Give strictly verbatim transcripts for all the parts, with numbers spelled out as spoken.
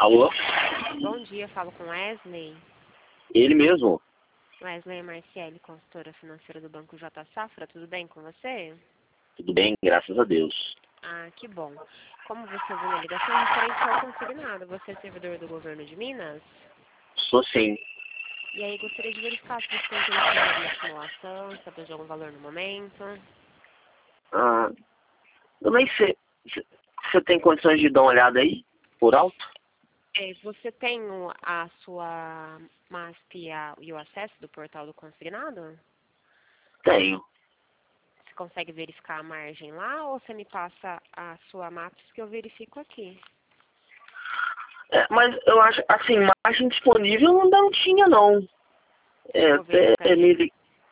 Alô? Bom dia, falo com Wesley. Ele mesmo? Wesley Marciele, consultora financeira do Banco J Safra, tudo bem com você? Tudo bem, graças a Deus. Ah, que bom. Como você viu na ligação, referente ao consignado, você é servidor do governo de Minas? Sou sim. E aí, gostaria de verificar se você tem interesse em alguma simulação, saber de algum valor no momento. Ah, eu nem sei. Você tem condições de dar uma olhada aí, por alto? É, você tem o- a sua M A S P e, a- e o acesso do portal do consignado? Tenho. Você consegue verificar a margem lá ou você me passa a sua MAPS que eu verifico aqui? É, mas eu acho, assim, margem disponível ainda não tinha, não. É, Chegou a verificar até re- me...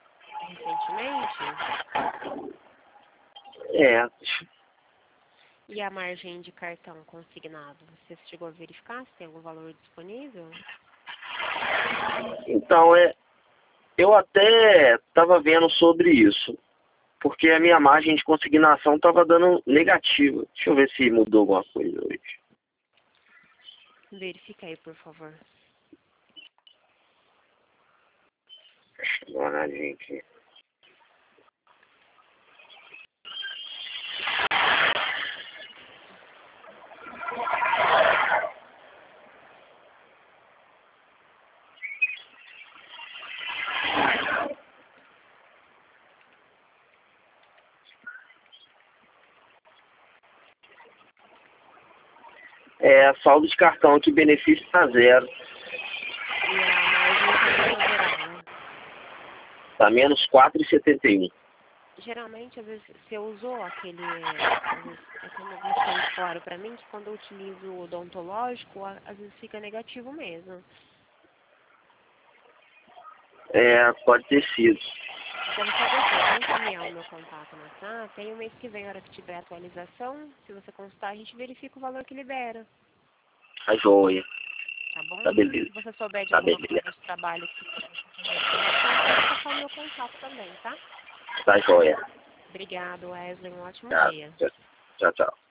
recentemente? É, E a margem de cartão consignado? Você chegou a verificar se tem algum valor disponível? então, é, eu até estava vendo sobre isso. Porque a minha margem de consignação estava dando negativa. Deixa eu ver se mudou alguma coisa hoje. Verifica aí, por favor. Deixa eu dar uma olhadinha aqui. É, saldo de cartão aqui, benefício tá zero. E a margem de cartão geral? Tá menos quatro vírgula setenta e um. Geralmente, às vezes, você usou aquele... Às vezes, eu tenho alguns clientes que falaram pra mim que quando eu utilizo o odontológico, a- às vezes fica negativo mesmo. É, pode ter sido. Então, fazer assim, eu vou encaminhar o meu contato no WhatsApp, aí o mês que vem, a hora que tiver atualização, se você constar, a gente verifica o valor que libera, Tá joia. tá bom? Tá beleza. Se você souber de Tá alguma beleza. coisa de trabalho que você queira informação, pode passar o meu contato também, tá? Tá joia. Obrigado, Wesley, um ótimo Tá. dia. Tchau, tchau.